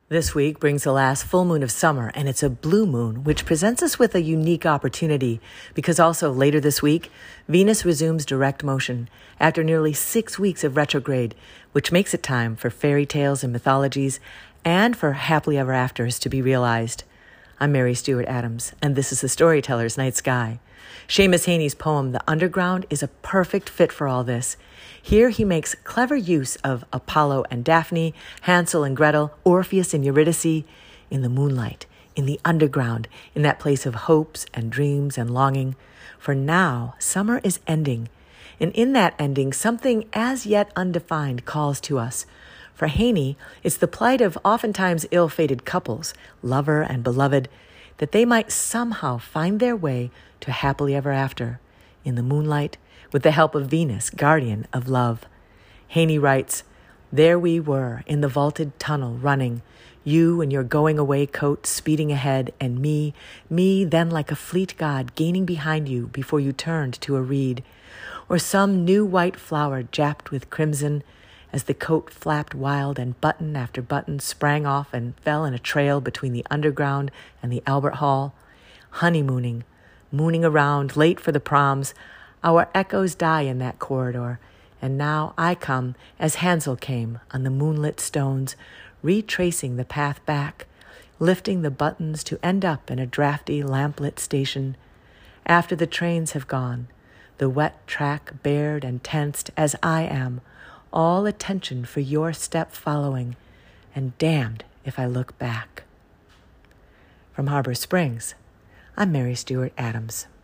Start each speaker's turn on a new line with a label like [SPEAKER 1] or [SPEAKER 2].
[SPEAKER 1] This week brings the last full moon of summer, and it's a blue moon, which presents us with a unique opportunity because also later this week, Venus resumes direct motion after nearly 6 weeks of retrograde, which makes it time for fairy tales and mythologies and for happily ever afters to be realized. I'm Mary Stewart Adams, and this is the Storyteller's Night Sky. Seamus Heaney's poem, The Underground, is a perfect fit for all this. Here he makes clever use of Apollo and Daphne, Hansel and Gretel, Orpheus and Eurydice, in the moonlight, in the underground, in that place of hopes and dreams and longing. For now, summer is ending, and in that ending, something as yet undefined calls to us. For Heaney, it's the plight of oftentimes ill-fated couples, lover and beloved, that they might somehow find their way to happily ever after, in the moonlight, with the help of Venus, guardian of love. Heaney writes, "There we were, in the vaulted tunnel, running, you in your going-away coat speeding ahead, and me then like a fleet god gaining behind you before you turned to a reed, or some new white flower japped with crimson, as the coat flapped wild and button after button sprang off and fell in a trail between the underground and the Albert Hall. Honeymooning, mooning around, late for the proms, our echoes die in that corridor, and now I come as Hansel came on the moonlit stones, retracing the path back, lifting the buttons to end up in a drafty lamplit station. After the trains have gone, the wet track bared and tensed as I am, all attention for your step following, and damned if I look back." From Harbor Springs, I'm Mary Stewart Adams.